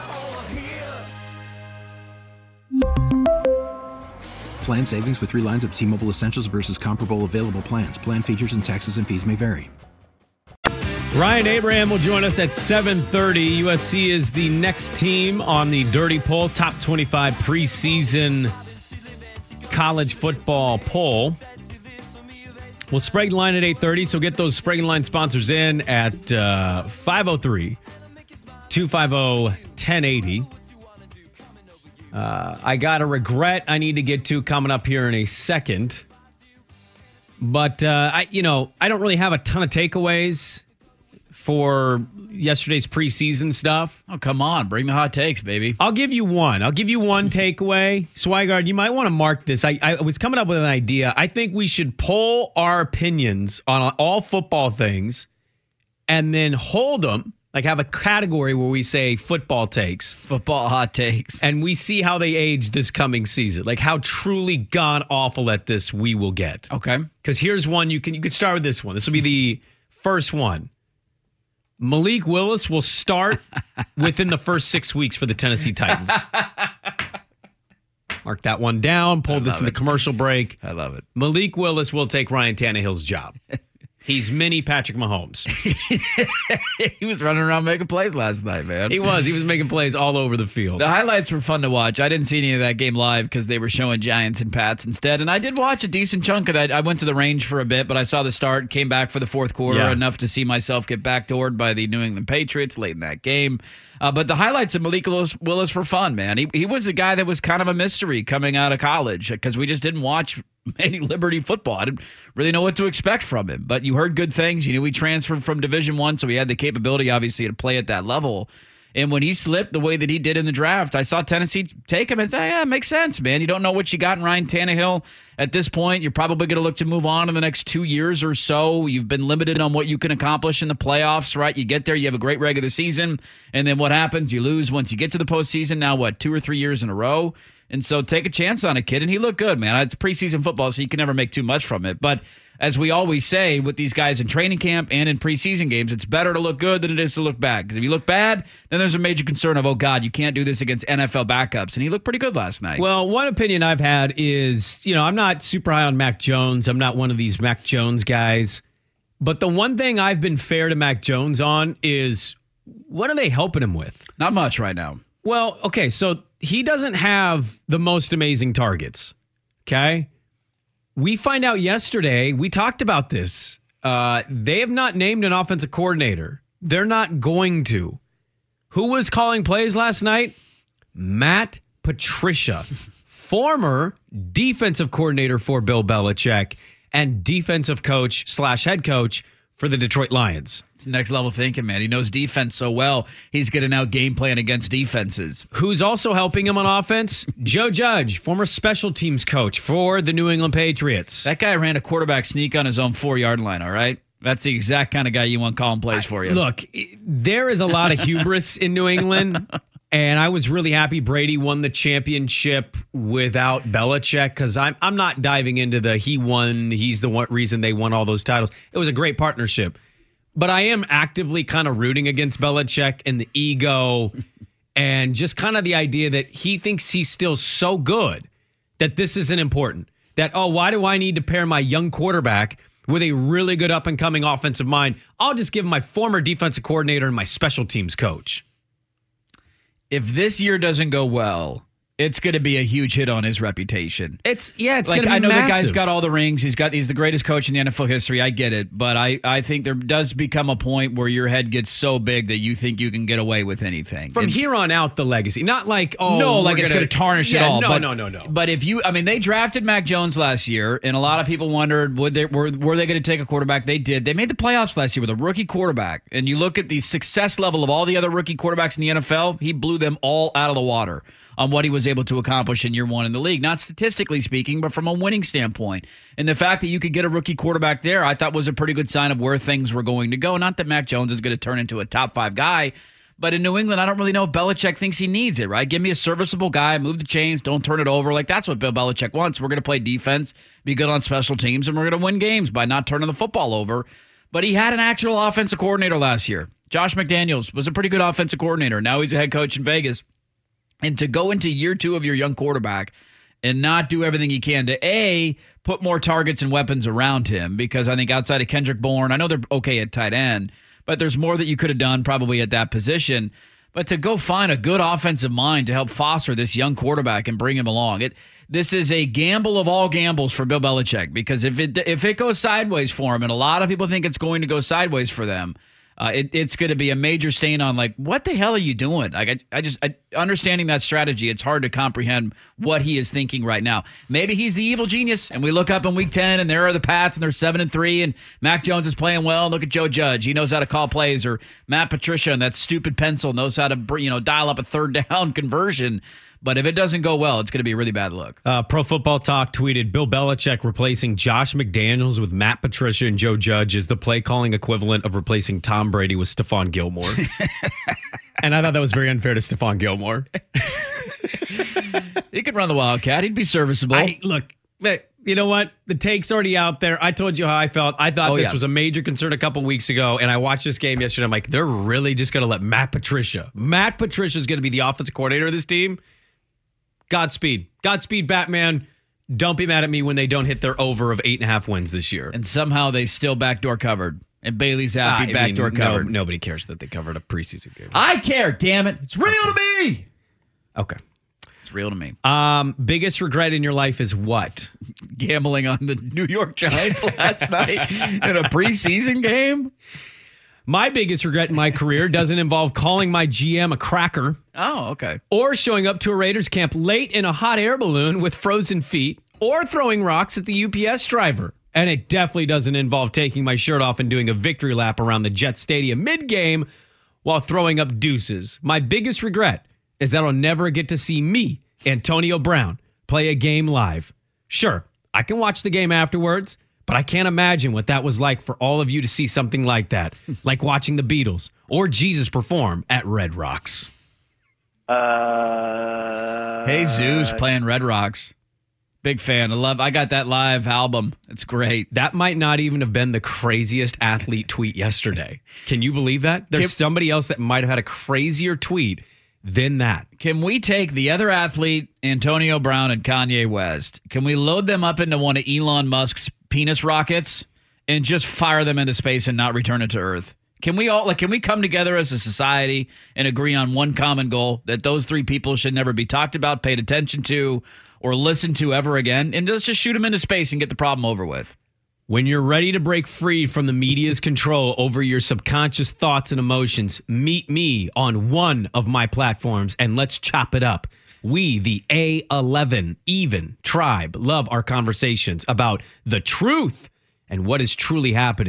Plan savings with three lines of T-Mobile Essentials versus comparable available plans. Plan features and taxes and fees may vary. Ryan Abraham will join us at seven thirty. U S C is the next team on the Dirty Poll, top twenty-five preseason college football poll. We'll Sprague line at eight thirty, so get those Sprague line sponsors in at uh, five oh three, two five oh, ten eighty. Uh, I got a regret I need to get to coming up here in a second. But, uh, I, you know, I don't really have a ton of takeaways for yesterday's preseason stuff. Oh, come on. Bring the hot takes, baby. I'll give you one. I'll give you one takeaway. Swigard, you might want to mark this. I, I was coming up with an idea. I think we should poll our opinions on all football things and then hold them, like have a category where we say football takes. Football hot takes. And we see how they age this coming season. Like how truly god-awful at this we will get. Okay. Because here's one. You can you could start with this one. This will be the first one. Malik Willis will start within the first six weeks for the Tennessee Titans. Mark that one down. Pull this in the commercial break. I love it. Malik Willis will take Ryan Tannehill's job. He's mini Patrick Mahomes. He was running around making plays last night, man. He was. He was making plays all over the field. The highlights were fun to watch. I didn't see any of that game live because they were showing Giants and Pats instead. And I did watch a decent chunk of that. I went to the range for a bit, but I saw the start, came back for the fourth quarter, Yeah. enough to see myself get backdoored by the New England Patriots late in that game. Uh, but the highlights of Malik Willis, Willis were fun, man. He, he was a guy that was kind of a mystery coming out of college because we just didn't watch any Liberty football. I didn't really know what to expect from him, but you heard good things. You knew he transferred from Division One, so he had the capability, obviously, to play at that level. And when he slipped the way that he did in the draft, I saw Tennessee take him and say, yeah, it makes sense, man. You don't know what you got in Ryan Tannehill at this point. You're probably going to look to move on in the next two years or so. You've been limited on what you can accomplish in the playoffs, right? You get there, you have a great regular season, and then what happens? You lose once you get to the postseason. Now, what, two or three years in a row? And so take a chance on a kid, and he looked good, man. It's preseason football, so you can never make too much from it. But as we always say with these guys in training camp and in preseason games, it's better to look good than it is to look bad. Because if you look bad, then there's a major concern of, oh, God, you can't do this against N F L backups. And he looked pretty good last night. Well, one opinion I've had is, you know, I'm not super high on Mac Jones. I'm not one of these Mac Jones guys. But the one thing I've been fair to Mac Jones on is, what are they helping him with? Not much right now. Well, okay, so he doesn't have the most amazing targets, okay? We find out yesterday, we talked about this. Uh, they have not named an offensive coordinator. They're not going to. Who was calling plays last night? Matt Patricia, former defensive coordinator for Bill Belichick and defensive coach slash head coach for the Detroit Lions. It's next level thinking, man. He knows defense so well. He's going to now game plan against defenses. Who's also helping him on offense? Joe Judge, former special teams coach for the New England Patriots. That guy ran a quarterback sneak on his own four-yard line, all right? That's the exact kind of guy you want calling plays for you. Look, there is a lot of hubris in New England, and I was really happy Brady won the championship without Belichick because I'm I'm not diving into the he won, he's the one reason they won all those titles. It was a great partnership. But I am actively kind of rooting against Belichick and the ego and just kind of the idea that he thinks he's still so good that this isn't important. That, oh, why do I need to pair my young quarterback with a really good up-and-coming offensive mind? I'll just give him my former defensive coordinator and my special teams coach. If this year doesn't go well, it's going to be a huge hit on his reputation. It's yeah, it's like, going to be I know massive. the guy's got all the rings. He's got he's the greatest coach in the N F L history. I get it, but I, I think there does become a point where your head gets so big that you think you can get away with anything. From and, here on out, the legacy, not like oh no, like it's going to tarnish yeah, it all. No, but, no, no, no. But if you, I mean, they drafted Mac Jones last year, and a lot of people wondered would they were were they going to take a quarterback? They did. They made the playoffs last year with a rookie quarterback, and you look at the success level of all the other rookie quarterbacks in the N F L. He blew them all out of the water on what he was able to accomplish in year one in the league. Not statistically speaking, but from a winning standpoint. And the fact that you could get a rookie quarterback there, I thought was a pretty good sign of where things were going to go. Not that Mac Jones is going to turn into a top five guy, but in New England, I don't really know if Belichick thinks he needs it, right? Give me a serviceable guy, move the chains, don't turn it over. Like, that's what Bill Belichick wants. We're going to play defense, be good on special teams, and we're going to win games by not turning the football over. But he had an actual offensive coordinator last year. Josh McDaniels was a pretty good offensive coordinator. Now he's a head coach in Vegas. And to go into year two of your young quarterback and not do everything you can to, A, put more targets and weapons around him, because I think outside of Kendrick Bourne, I know they're okay at tight end, but there's more that you could have done probably at that position. But to go find a good offensive mind to help foster this young quarterback and bring him along, it this is a gamble of all gambles for Bill Belichick, because if it if it goes sideways for him, and a lot of people think it's going to go sideways for them, Uh, it, it's going to be a major stain on, like, what the hell are you doing? Like, I, I just, I, understanding that strategy, it's hard to comprehend what he is thinking right now. Maybe he's the evil genius, and we look up in week ten, and there are the Pats, and they're seven and three, and Mac Jones is playing well. Look at Joe Judge; he knows how to call plays. Or Matt Patricia and that stupid pencil knows how to, you know, dial up a third down conversion. But if it doesn't go well, it's going to be a really bad look. Uh, Pro Football Talk tweeted, Bill Belichick replacing Josh McDaniels with Matt Patricia and Joe Judge is the play calling equivalent of replacing Tom Brady with Stephon Gilmore. And I thought that was very unfair to Stephon Gilmore. He could run the Wildcat. He'd be serviceable. I, look, you know what? The take's already out there. I told you how I felt. I thought oh, this yeah. was a major concern a couple weeks ago, and I watched this game yesterday. I'm like, they're really just going to let Matt Patricia. Matt Patricia is going to be the offensive coordinator of this team. Godspeed. Godspeed, Batman. Don't be mad at me when they don't hit their over of eight and a half wins this year. And somehow they still backdoor covered. And Bailey's happy, I backdoor mean, covered. No, nobody cares that they covered a preseason game. I care, damn it. It's real okay. to me. Okay. It's real to me. Um, biggest regret in your life is what? Gambling on the New York Giants last night in a preseason game. My biggest regret in my career doesn't involve calling my G M a cracker. Oh, okay. Or showing up to a Raiders camp late in a hot air balloon with frozen feet, or throwing rocks at the U P S driver. And it definitely doesn't involve taking my shirt off and doing a victory lap around the Jet Stadium mid-game while throwing up deuces. My biggest regret is that I'll never get to see me, Antonio Brown, play a game live. Sure, I can watch the game afterwards, but I can't imagine what that was like for all of you to see something like that, like watching the Beatles or Jesus perform at Red Rocks. Uh, hey, Zeus playing Red Rocks. Big fan. I love. I got that live album. It's great. That might not even have been the craziest athlete tweet yesterday. Can you believe that? There's Can, somebody else that might have had a crazier tweet than that. Can we take the other athlete, Antonio Brown and Kanye West? Can we load them up into one of Elon Musk's penis rockets and just fire them into space and not return it to Earth? Can we all like? Can we come together as a society and agree on one common goal, that those three people should never be talked about, paid attention to, or listened to ever again, and let's just shoot them into space and get the problem over with? When you're ready to break free from the media's control over your subconscious thoughts and emotions, meet me on one of my platforms and let's chop it up. We, the A eleven Even Tribe, love our conversations about the truth and what is truly happening.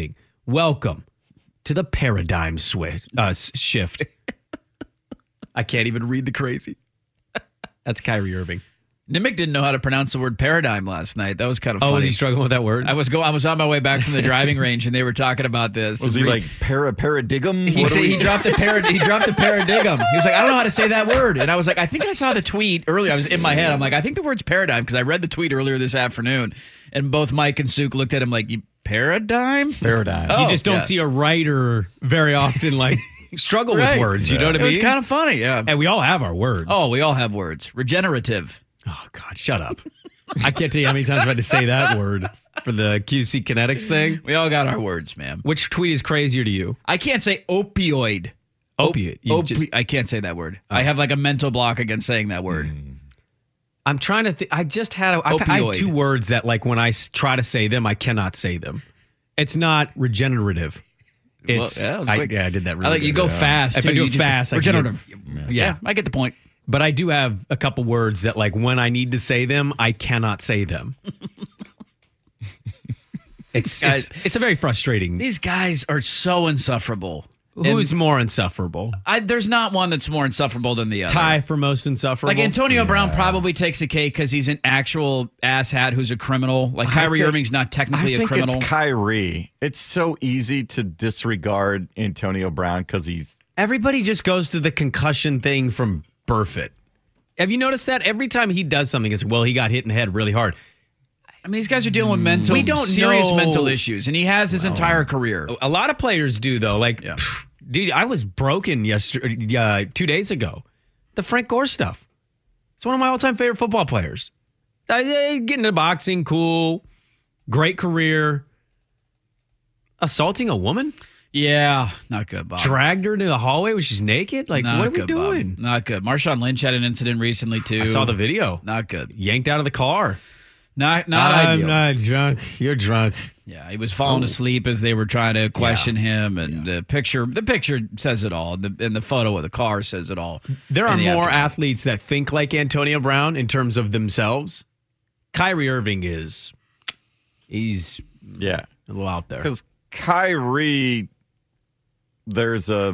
welcome to the paradigm swi- uh, shift. I can't even read the crazy. That's Kyrie Irving. Nimick didn't know how to pronounce the word paradigm last night. That was kind of funny. Oh, was he struggling with that word? I was go. I was on my way back from the driving range, and they were talking about this. Was he Re- like para paradigm? He What said are we- he dropped the parad. He dropped the paradigm. He was like, I don't know how to say that word, and I was like, I think I saw the tweet earlier. I was in my head. I'm like, I think the word's paradigm because I read the tweet earlier this afternoon, and both Mike and Suk looked at him like, you paradigm? Paradigm. Oh, you just don't yeah. see a writer very often like struggle Right. with words. You Yeah. know what I It mean? was kind of funny, yeah. And we all have our words. Oh, we all have words. Regenerative. Oh, God, shut up. I can't tell you how many times I've had to say that word for the Q C Kinetics thing. We all got our words, man. Which tweet is crazier to you? I can't say opioid. Opiate. You Opi- just- I can't say that word. Oh. I have like a mental block against saying that word. I'm trying to think. I just had, a, I've, I Opioid. had two words that, like, when I s- try to say them, I cannot say them. It's not regenerative. Well, It's, yeah, that was I, quick. yeah, I did that really I like you good. go fast. If too. I do You it just- fast, I can do- regenerative. Yeah. yeah, I get the point. But I do have a couple words that, like, when I need to say them, I cannot say them. it's, Guys- it's it's a very frustrating. These guys are so insufferable. Who's And more insufferable? I, there's not one that's more insufferable than the other. Tie for most insufferable. Like Antonio Brown probably takes the cake because he's an actual asshat who's a criminal. Like Kyrie think- Irving's not technically I a think criminal. it's Kyrie. It's so easy to disregard Antonio Brown because he's Everybody just goes to the concussion thing from Burfitt. Have you noticed that? Every time he does something, it's, well, he got hit in the head really hard. I mean, these guys are dealing with mental, We don't serious know- mental issues, and he has his entire career. A lot of players do, though. Like, pff, dude, I was broken yesterday, uh, two days ago. The Frank Gore stuff. It's one of my all-time favorite football players. Uh, yeah, getting into boxing, cool, great career. Assaulting a woman? Yeah, not good, Bob. Dragged her to the hallway when she's naked? Like, Not what are we good, Bob. doing? Not good. Marshawn Lynch had an incident recently, too. I saw the video. Not good. Yanked out of the car. Not not I'm ideal. not drunk. You're drunk. Yeah, he was falling Oh. asleep as they were trying to question him, and the picture the picture says it all. The, and the photo of the car says it all. There are in the more aftermath. athletes that think like Antonio Brown in terms of themselves. Kyrie Irving is, he's yeah a little out there. because Kyrie, there's a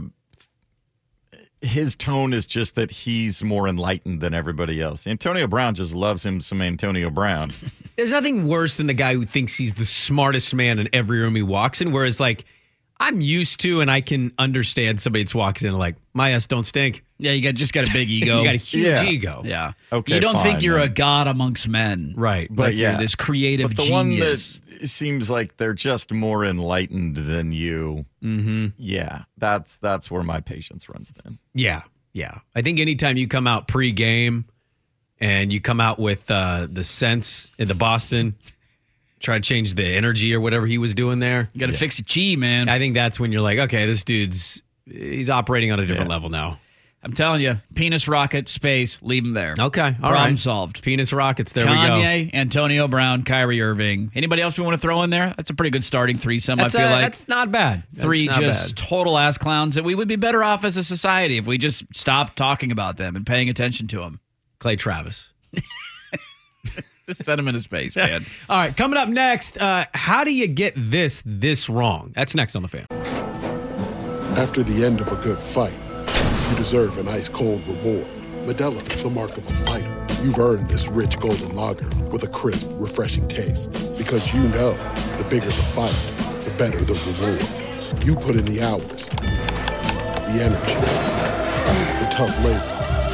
his tone is just that he's more enlightened than everybody else. Antonio Brown just loves him some Antonio Brown. There's nothing worse than the guy who thinks he's the smartest man in every room he walks in, whereas, like, I'm used to and I can understand somebody that walks in like, my ass don't stink. Yeah, you got just got a big ego. You got a huge Yeah. ego. Yeah. Okay, You don't think fine, you're then. a god amongst men. Right. But Like yeah, you're this creative but the genius. one that seems like they're just more enlightened than you. Mm-hmm. Yeah, that's that's where my patience runs thin. Yeah. Yeah. I think anytime you come out pre-game and you come out with uh, the sense in the Boston, try to change the energy or whatever he was doing there. You got to fix the chi, man. I think that's when you're like, okay, this dude's, he's operating on a different Yeah. level now. I'm telling you, penis rocket, space, leave him there. Okay. All right. Problem solved. Penis rockets. There we go. Kanye, Antonio Brown, Kyrie Irving. Anybody else we want to throw in there? That's a pretty good starting threesome, That's, I feel uh, like. that's not bad. That's Three not just bad. total ass clowns that we would be better off as a society if we just stopped talking about them and paying attention to them. Clay Travis. Set him in his face, man. All right, coming up next, uh, how do you get this this wrong? That's next on The Fan. After the end of a good fight, you deserve an ice-cold reward. Modelo is the mark of a fighter. You've earned this rich golden lager with a crisp, refreshing taste. Because you know, the bigger the fight, the better the reward. You put in the hours, the energy, the tough labor.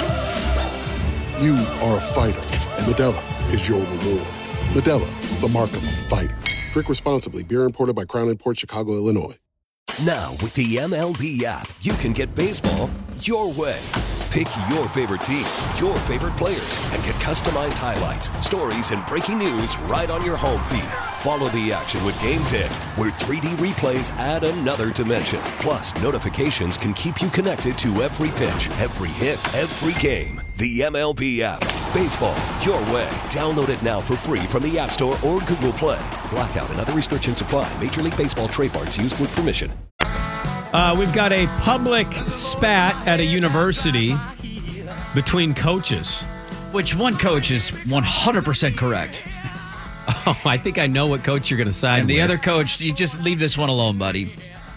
You are a fighter, and Modelo is your reward. Modelo, the mark of a fighter. Drink responsibly. Beer imported by Crown Imports, Chicago, Illinois. Now, with the M L B app, you can get baseball your way. Pick your favorite team, your favorite players, and get customized highlights, stories, and breaking news right on your home feed. Follow the action with Game Day, where three D replays add another dimension. Plus, notifications can keep you connected to every pitch, every hit, every game. The M L B app. Baseball your way. Download it now for free from the App Store or Google Play. Blackout and other restrictions apply. Major League Baseball trademarks used with permission. Uh, we've got a public spat at a university between coaches. Which one coach is one hundred percent correct. Oh, I think I know what coach you're going to side And the with. other coach, you just leave this one alone, buddy.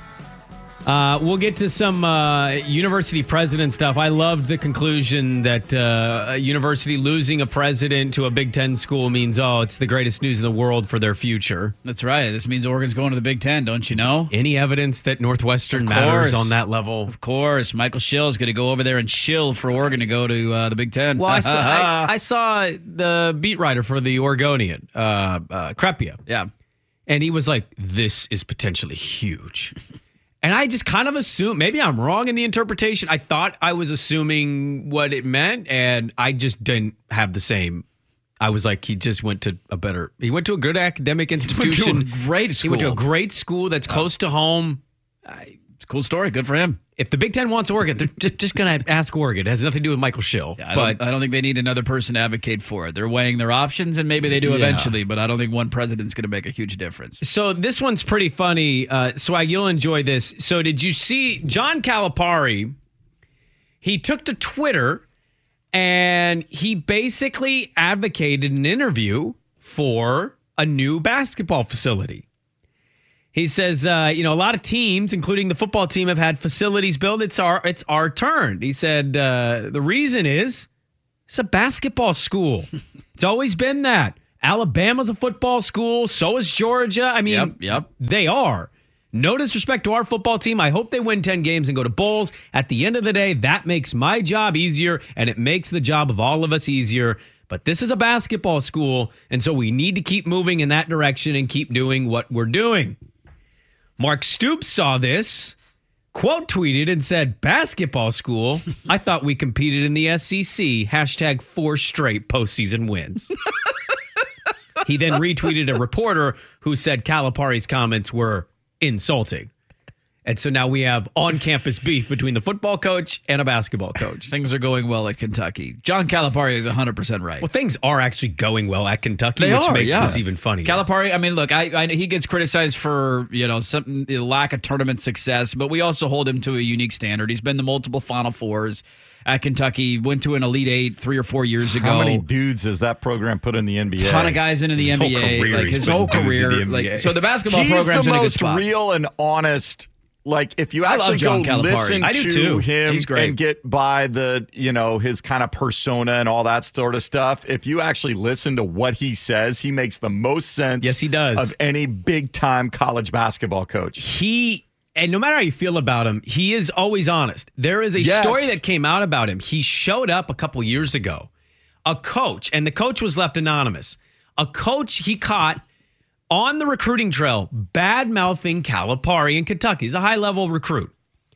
Uh, we'll get to some uh, university president stuff. I loved the conclusion that uh, a university losing a president to a Big Ten school means, oh, it's the greatest news in the world for their future. That's right. This means Oregon's going to the Big Ten, don't you know? Any evidence that Northwestern matters on that level? Of course. Michael Schill is going to go over there and shill for Oregon to go to uh, the Big Ten. Well, I saw, I, I saw the beat writer for the Oregonian, uh, uh, Crepia. Yeah. And he was like, this is potentially huge. And I just kind of assumed, maybe I'm wrong in the interpretation. I thought I was assuming what it meant, and I just didn't have the same. I was like, he just went to a better, he went to a good academic institution. Went to a great school. He went to a great school that's close to home. I, it's a cool story. Good for him. If the Big Ten wants Oregon, they're just, just going to ask Oregon. It has nothing to do with Michael Schill. Yeah, I, but don't, I don't think they need another person to advocate for it. They're weighing their options, and maybe they do Yeah. eventually, but I don't think one president's going to make a huge difference. So this one's pretty funny. Uh, Swag, you'll enjoy this. So did you see John Calipari? He took to Twitter and he basically advocated an interview for a new basketball facility. He says, uh, you know, a lot of teams, including the football team, have had facilities built. It's our, it's our turn. He said, uh, the reason is it's a basketball school. It's always been that. Alabama's a football school. So is Georgia. I mean, Yep, yep. they are. No disrespect to our football team. I hope they win ten games and go to bowls. At the end of the day, that makes my job easier, and it makes the job of all of us easier. But this is a basketball school, and so we need to keep moving in that direction and keep doing what we're doing. Mark Stoops saw this, quote tweeted and said, basketball school? I thought we competed in the S E C. Hashtag four straight postseason wins. He then retweeted a reporter who said Calipari's comments were insulting. And so now we have on-campus beef between the football coach and a basketball coach. Things are going well at Kentucky. John Calipari is one hundred percent right. Well, things are actually going well at Kentucky, They which are, makes yes. this even funnier. Calipari, I mean, look, I, I he gets criticized for, you know, some the lack of tournament success, but we also hold him to a unique standard. He's been to multiple Final Fours at Kentucky, went to an Elite Eight three or four years ago. How many dudes has that program put in the N B A? A ton of guys into the His N B A, whole career, like he's his putting whole dudes in career. the N B A. Like, so the basketball He's program's the in a good most spot. real and honest. Like, if you I actually love John go Calipari. listen I do to too. him He's great. and get by the, you know, his kind of persona and all that sort of stuff, if you actually listen to what he says, he makes the most sense. Yes, he does. Of any big-time college basketball coach. He, and no matter how you feel about him, he is always honest. There is a Yes. story that came out about him. He showed up a couple years ago. A coach, and the coach was left anonymous. A coach he caught on the recruiting trail, bad-mouthing Calipari in Kentucky. He's a high-level recruit.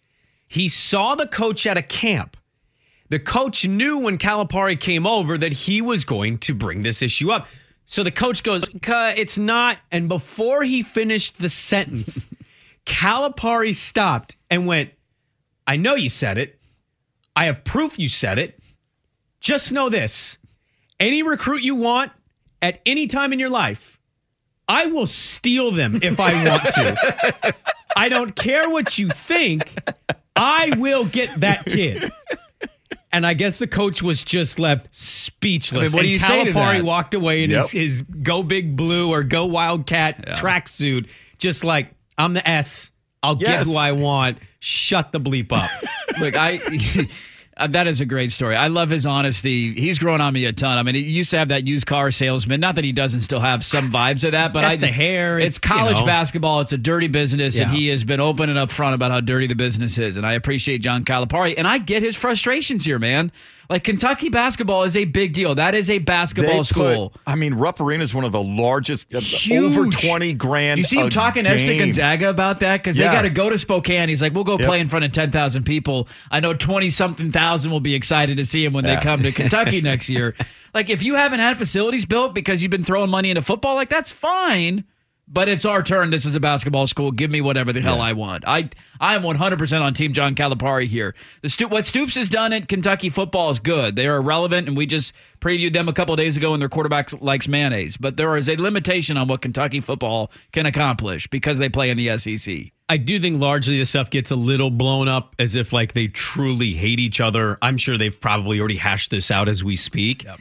He saw the coach at a camp. The coach knew when Calipari came over that he was going to bring this issue up. So the coach goes, "Uh, it's not." And before he finished the sentence, Calipari stopped and went, "I know you said it. I have proof you said it. Just know this. Any recruit you want at any time in your life, I will steal them if I want to. I don't care what you think. I will get that kid." And I guess the coach was just left speechless. I mean, what do and you say to Calipari that? walked away in Yep. his, his Go Big Blue or Go Wildcat Yeah. tracksuit, just like, I'm the S. I'll get Yes. who I want. Shut the bleep up. Look, I uh, that is a great story. I love his honesty. He's grown on me a ton. I mean, he used to have that used car salesman. Not that he doesn't still have some vibes of that, but That's I, the hair. It's, It's, you college know. basketball. It's a dirty business, and Yeah. he has been open and upfront about how dirty the business is. And I appreciate John Calipari, and I get his frustrations here, man. Like, Kentucky basketball is a big deal. That is a basketball They school. Put, I mean, Rupp Arena is one of the largest, uh, Huge. over twenty grand. You see him a talking game. to Gonzaga about that? Because Yeah. they got to go to Spokane. He's like, we'll go Yep. play in front of ten thousand people. I know twenty-something thousand will be excited to see him when Yeah. they come to Kentucky next year. Like, if you haven't had facilities built because you've been throwing money into football, like, that's fine. But it's our turn. This is a basketball school. Give me whatever the hell I want. I I am one hundred percent on Team John Calipari here. The Sto- what Stoops has done at Kentucky football is good. They are irrelevant, and we just previewed them a couple of days ago, and their quarterback likes mayonnaise. But there is a limitation on what Kentucky football can accomplish because they play in the S E C. I do think largely this stuff gets a little blown up as if like they truly hate each other. I'm sure they've probably already hashed this out as we speak. Yep.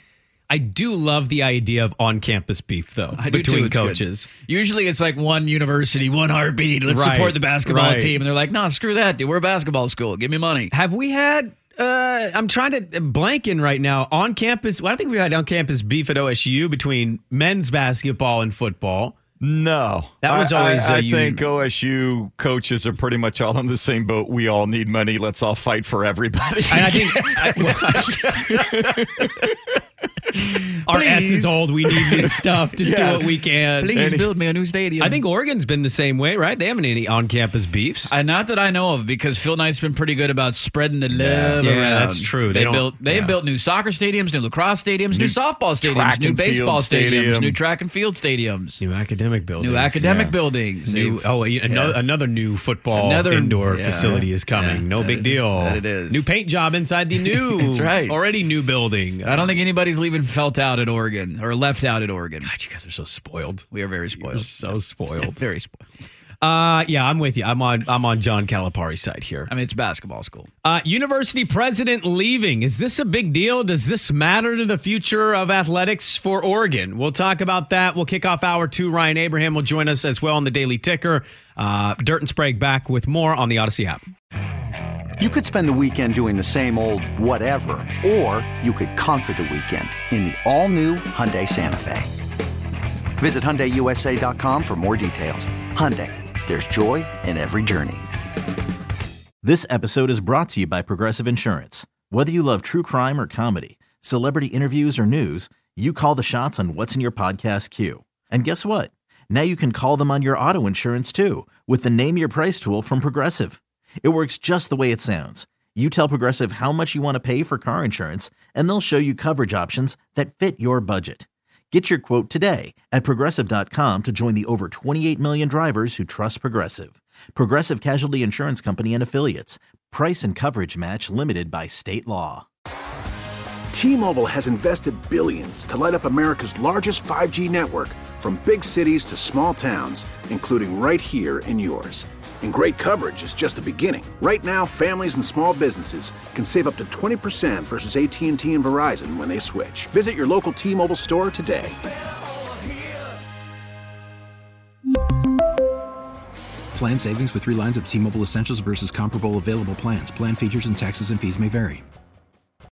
I do love the idea of on-campus beef, though, I do between too. It's coaches. Good. Usually it's like one university, one heartbeat. Let's Right, support the basketball right. team. And they're like, no, screw that, dude. We're a basketball school. Give me money. Have we had, uh, I'm trying to blank in right now, on-campus, well, I think we had on-campus beef at O S U between men's basketball and football. No. That was always I, I, a I you- think O S U coaches are pretty much all in the same boat. We all need money. Let's all fight for everybody. And I think I, well, our S is old. We need new stuff. Just Yes. do what we can. Please And build me a new stadium. I think Oregon's been the same way, right? They haven't any on-campus beefs. Uh, not that I know of, because Phil Knight's been pretty good about spreading the love Yeah, around. that's true. They They, don't- built they yeah. built new soccer stadiums, new lacrosse stadiums, new, New softball stadiums, track new and field baseball stadiums, stadium. new track and field stadiums, New academic buildings. new academic Yeah. buildings. New, They've- oh, another, yeah. another new football Another- indoor yeah. facility is coming. Yeah, no that big it- deal. that it is. New paint job inside the new, That's right. already new building. I don't think anybody's leaving felt out at Oregon or left out at Oregon. God, you guys are so spoiled. We are very spoiled. You're so spoiled. Very spoiled. Uh, yeah, I'm with you. I'm on. I'm on John Calipari's side here. I mean, it's basketball school. Uh, university president leaving. Is this a big deal? Does this matter to the future of athletics for Oregon? We'll talk about that. We'll kick off hour two. Ryan Abraham will join us as well on the Daily Ticker. Uh, Dirt and Sprague back with more on the Odyssey app. You could spend the weekend doing the same old whatever, or you could conquer the weekend in the all-new Hyundai Santa Fe. Visit Hyundai U S A dot com for more details. Hyundai, there's joy in every journey. This episode is brought to you by Progressive Insurance. Whether you love true crime or comedy, celebrity interviews or news, you call the shots on what's in your podcast queue. And guess what? Now you can call them on your auto insurance too with the Name Your Price tool from Progressive. It works just the way it sounds. You tell Progressive how much you want to pay for car insurance, and they'll show you coverage options that fit your budget. Get your quote today at Progressive dot com to join the over twenty-eight million drivers who trust Progressive. Progressive Casualty Insurance Company and Affiliates. Price and coverage match limited by state law. T-Mobile has invested billions to light up America's largest five G network, from big cities to small towns, including right here in yours. And great coverage is just the beginning. Right now, families and small businesses can save up to twenty percent versus A T and T and Verizon when they switch. Visit your local T-Mobile store today. Plan savings with three lines of T-Mobile Essentials versus comparable available plans. Plan features and taxes and fees may vary.